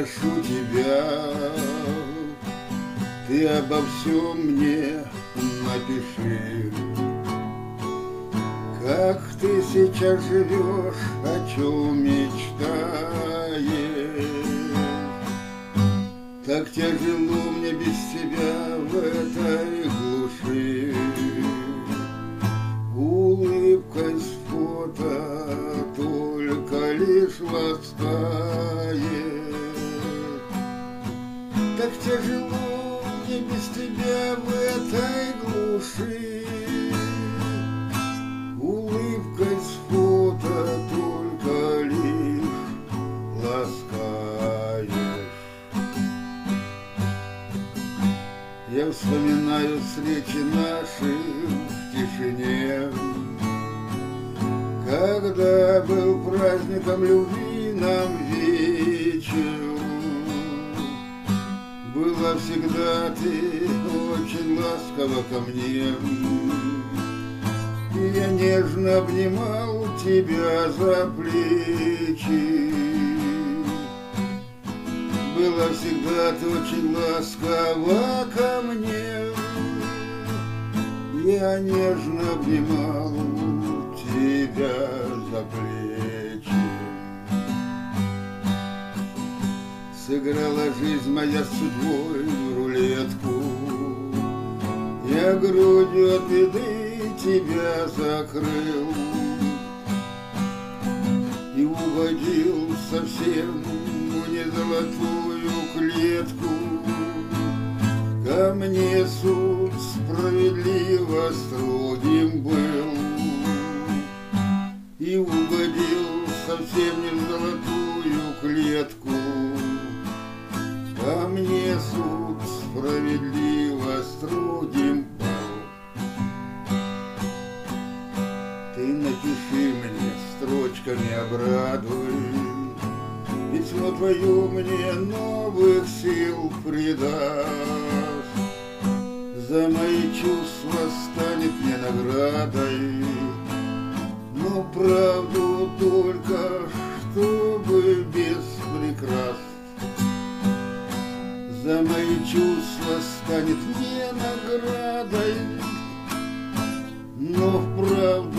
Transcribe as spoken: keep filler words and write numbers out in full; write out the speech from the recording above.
прошу тебя, ты обо всем мне напиши. Как ты сейчас живешь, о чем мечтаешь? Так тяжело мне без тебя в этой глуши. Улыбкой с фото только лишь ласкаешь. Так тяжело мне без тебя в этой глуши. Улыбкой с фото только лишь ласкаешь. Я вспоминаю встречи наши в тишине, когда был праздником любви нам вечер. Была всегда ты очень ласкова ко мне, и я нежно обнимал тебя за плечи. Была всегда ты очень ласкова ко мне, я нежно обнимал тебя за плечи. Сыграла жизнь моя с судьбой в рулетку, я грудью от беды тебя закрыл и угодил совсем в незолотую клетку. Ко мне суд справедливо строгим был и угодил совсем не в золотую клетку. Ко мне суд справедливо строгим был. Ты напиши мне строчками, обрадуй, письмо твое мне новых сил придаст. За мои чувства станет мне наградой, но правду только, чтобы без прикрас. За мои чувства станет мне наградой, но вправду